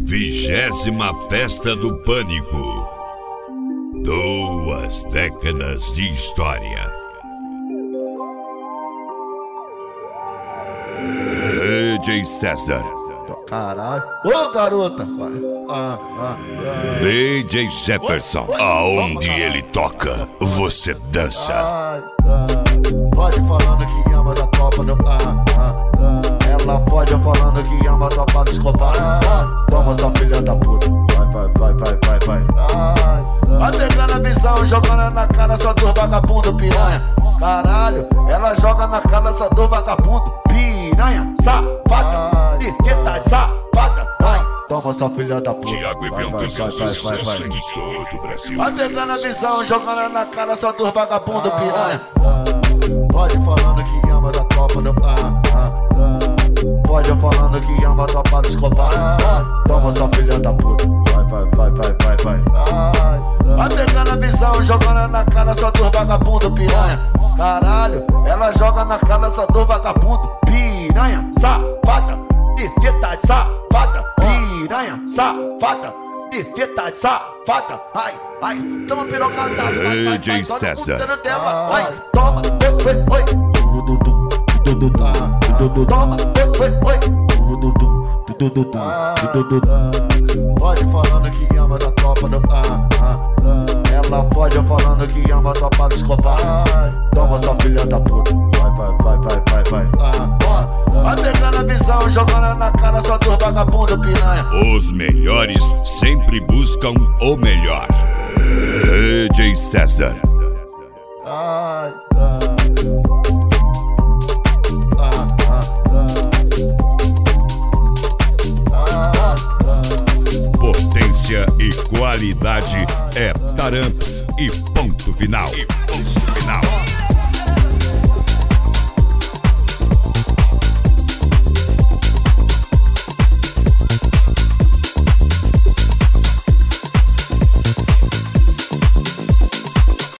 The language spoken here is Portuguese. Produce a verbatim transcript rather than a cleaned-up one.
Vigésima Festa do Pânico. Duas décadas de história. D J César. Caralho. Ô, garota. Ah, ah, ah. D J Jefferson. Aonde ele toca, você dança. Ai, ah. Pode falando que ama da tropa do... Ah, ah, ah. Ela pode falando que ama a tropa do Escobar. Ah, toma sua filha da puta. Vai, vai, vai, vai, vai, vai. Ai, ah. Pegando a visão, jogando na cara só do vagabundo piranha. Caralho, ela joga na cara só do vagabundo piranha. Safada, perfeita, safada. Ai, toma sua filha da puta. Tiago Eventos, sucesso em todo o Brasil. Vai pegando a visão, jogando na cara só do vagabundo piranha. Pode falando que ama da tropa do... Ah, ah, ah. Pode falando que ama a tropa do Escobar. Ah, toma sua filha da puta. Vai, vai, vai, vai, vai, vai. Vai pegando a visão, jogando na cara só do vagabundo piranha. Caralho, ela joga na cara só do vagabundo piranha. Safada, perfeita, safada. Piranha, safada, perfeita, safada. Ai, ai, toma pirocada. D J César. Ai, toma, oi, oi, oi. Toma, oi, oi, oi. Pode falando que ama da tropa do... Ah, ah, ah. Ela pode falando que ama a tropa do Escobar. Toma sua filha da puta. Vai, vai, vai, vai, vai, vai. Ah, ah. Vai pegando a visão, jogando na cara só do vagabundo piranha. Os melhores sempre buscam o melhor. D J César. Ai, ah. Potência e qualidade é Taramps e ponto final. E ponto final.